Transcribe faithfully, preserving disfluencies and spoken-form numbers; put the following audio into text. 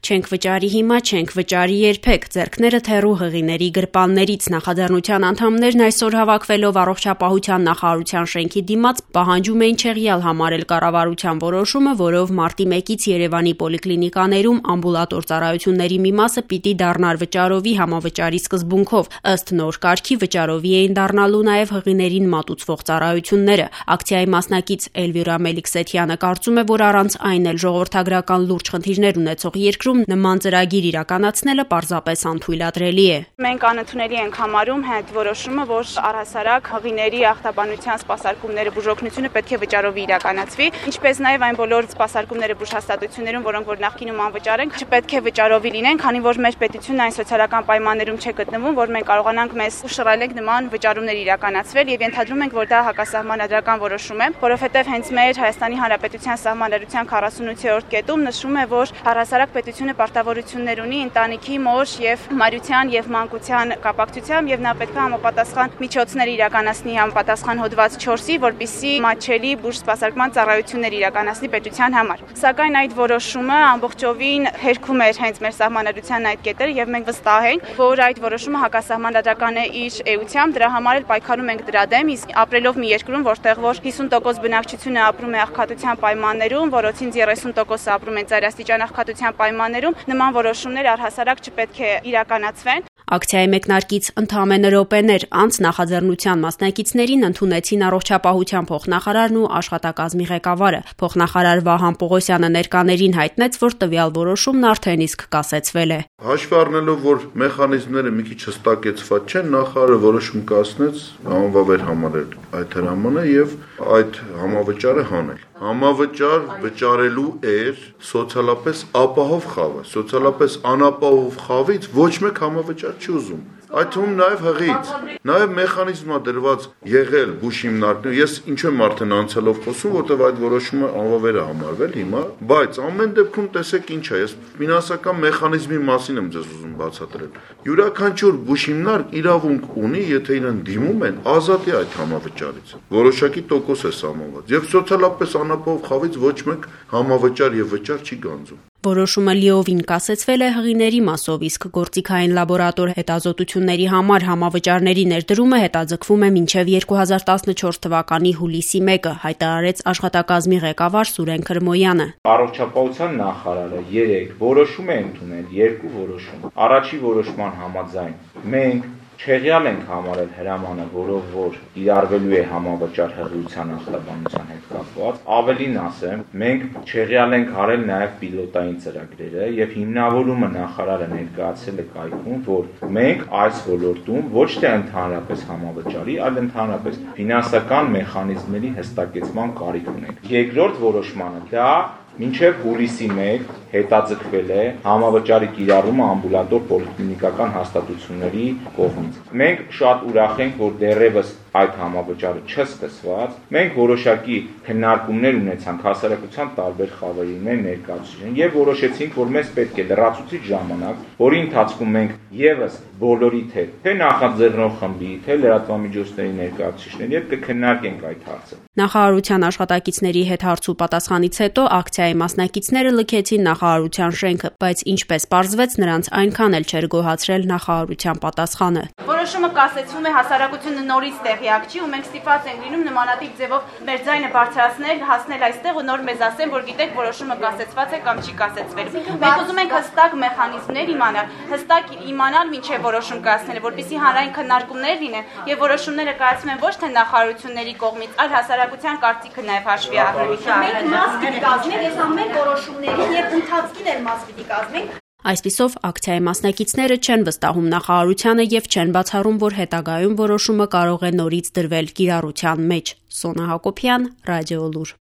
Չենք վճարի հիմա, չենք վճարի երբեք, ձեռքները թեռու հղիների գրպաններից նախաձեռնության անդամներն այսօր հավաքվելով առողջապահության նախարարության շենքի դիմաց պահանջում էին չեղյալ համարել կառավարության որոշումը, որով մարտի մեկից Երևանի պոլիկլինիկաներում ամբուլատոր ծառայությունների մի մասը պիտի դառնար վճարովի համավճարի սկզբունքով, ըստ նոր կարգի վճարովի էին դառնալու նաև հղիներին մատուցվող ծառայությունները։ Ակցիայի մասնակից Էլվիրա Մելիքսեթյանը կարծում է, որ առանց այն էլ ժողովրդագրական լուրջ խնդիրներ ունեցող երկրում նման ծրագիր իրականացնելը պարզապես անթույլատրելի է։ Մենք անընդունելի ենք համարում այդ որոշումը, որ առհասարակ հղիների ախտաբանության սպասարկումները բուժօգնությունը պետք է վճարովի իրականացվի, ինչպես նաև այն բոլոր սպասարկումները բուժհաստատություններում, որոնք որ նախկինում անվճար են, չպետք է վճարովի լինեն, քանի որ մեր պետությունն այն սոցիալական պայմաններում չէ գտնվում, որ մենք կարողանանք մեզ ուշռայել նման վճարումներ իրականացվել եւ ենթադրում ենք, որ դա հակասահմանադրական որոշում է, որովհետեւ հենց մեր Հայաստանի Հանրապետության սահմանադրության քառասունութերորդ կետում նշվում է, որ առհասարակ պետությունը պարտավորություններ ունի ընտանիքի, մոր եւ մարյության եւ մանկության կապակցությամբ եւ նա պետք է համապատասխան միջոցներ իրականացնի համապատասխան հոդված չորսի, որպիսի մատչելի բուժ սպասարկման ծառայություններ իրականացնի պետության համար։ Սակայն այդ որոշումը ամբողջովին հերքում էր հենց մեր սահմանադրության այդ կետերը եւ մենք վստահ ենք, որ այդ որոշումը հակասահմանադրական է իր էությամբ, դրա համար էլ պայքարում ենք դրա դեմ, իսկ ապրելով մի երկրում, որտեղ որ հիսուն տոկոս բնակչությունը ապրում է աղքատության պայմաններում, որոնցից երեսուն տոկոսը ապրում են ծայրաստիճան աղքատության պայմաններում, նման որոշումներ առհասարակ չպետք է իրականացվեն։ Ակցիայի մեկնարկից ընդամենը րոպեներ անց նախաձեռնության մասնակիցներին ընդունեցին առողջապահության փոխնախարարն ու աշխատակազմի ղեկավարը։ Փոխնախարար Վահան Պողոսյանը ներկաներին հայտնեց, որ տվյալ որոշումն արդեն իսկ կասեցվել է։ Հաշվի առնելով, որ մեխանիզմները մի քիչ հստակեցված չեն, նախարարը որոշում կասնեց անվավեր համարել այդ հրամանը եւ այդ համավճարը հանել։ Համավճար վճարելու էր սոցիալապես ապահով խավը, սոցիալապես անապահով խավից ոչ մեկ համավճար չի ուզում։ Այդ թվում նաև հղից, նաև մեխանիզմա դրված եղել բուժ հիմնարկներ, ես ինչու եմ արդեն անցյալով խոսում, որտեղ այդ որոշումը անվավեր է համարվել հիմա, բայց ամեն դեպքում տեսեք ինչ է, ես ֆինանսական մեխանիզմի մասին եմ ձեզ ուզում բացատրել։ Յուրաքանչյուր բուժ հիմնարկ իրավունք ունի, եթե իրեն դիմում են, ազատ է այդ համավճարից։ Որոշակի տոկոս է սահմանված, եւ սոցիալապես անապահով խավից ոչ մեկ համավճար եւ վճար չի գանձում։ Որոշումը լիովին կասեցվել է հղիների մասով, իսկ գործիքային լաբորատոր հետազոտությունների համար համավճարների ներդրումը հետաձգվում է մինչև երկու հազար տասնչորս թվականի հուլիսի մեկը, հայտարարեց աշխատակազմի ղեկավար Սուրեն Քրմոյանը։ Առողջապահության նախարարը երեք որոշում է ընդունել, երկու որոշում։ Առաջի որոշման համաձայն մենք չեղյալ ենք համարել հրամանը, որով որ իրարվելու է համավճար հղիության ախտաբանության հետ կապված, ավելին ասեմ, մենք չեղյալ ենք արել նաև պիլոտային ծրագրերը եւ հիմնավորումը նախարարը ներկայացել է կայքում, որ մենք այս ոլորտում ոչ թե ընդհանրապես համավճարի, այլ ընդհանրապես ֆինանսական մեխանիզմների հստակեցման կարիք ունենք։ Երկրորդ որոշմանը դա մինչև հուլիսի մեկ հետաձգվել է համավճարի կիրառումը ամբուլատոր պոլիկլինիկական հաստատությունների կողմից։ Մենք շատ ուրախ ենք, որ դեռևս այդ համավճարը չսկսված, մենք որոշակի քննարկումներ ունեցանք հասարակության տարբեր խավերի մեր ներկայացուցիչներին եւ որոշեցինք, որ մեզ պետք է լրացուցիչ ժամանակ, որի ընթացքում մենք եւս բոլորի թե թե նախաձեռնող խմբի, թե լրատվամիջոցների ներկայացուցիչների հետ կքննարկենք այդ հարցը։ Նախարարության աշխատակիցների հետ հարց ու պատասխանից հետո ակցիայի մասնակիցները լքեցին նախարարության շենքը, բայց ինչպես պարզվեց, նրանց այնքան էլ չէր գոհացրել նախարարության պատասխանը։ Որոշումը կասեցվում է, հասարակությունը նորից տեղյակ չի ու մենք ստիպված ենք լինում նմանատիպ ձևով մեր ձայնը բարձրացնել, հասնել այստեղ ու նոր մեզ ասեն, որ գիտեք, որոշումը կասեցված է կամ չի կասեցվել։ Մենք ուզում ենք հստակ մեխանիզմներ իմանալ, հստակ իմանալ մինչև որոշում կայացնելը, որպեսզի հանրային քննարկումներ լինեն եւ որոշումները կայացվեն ոչ թե նախարարությունների կողմից, այլ հասարակության կարծիքը նաեւ հաշվի առնելով։ Մենք մաս պիտի կազմենք այս ամեն որոշումների եւ ընթացքին էլ մաս պիտի կազմենք։ Այսպիսով ակցիայի մասնակիցները չեն վստահում նախարարությանը եւ չեն բացառում, որ հետագայում որոշումը կարող է նորից դրվել կիրառության մեջ։ Սոնա Հակոբյան, Ռադիոլուր։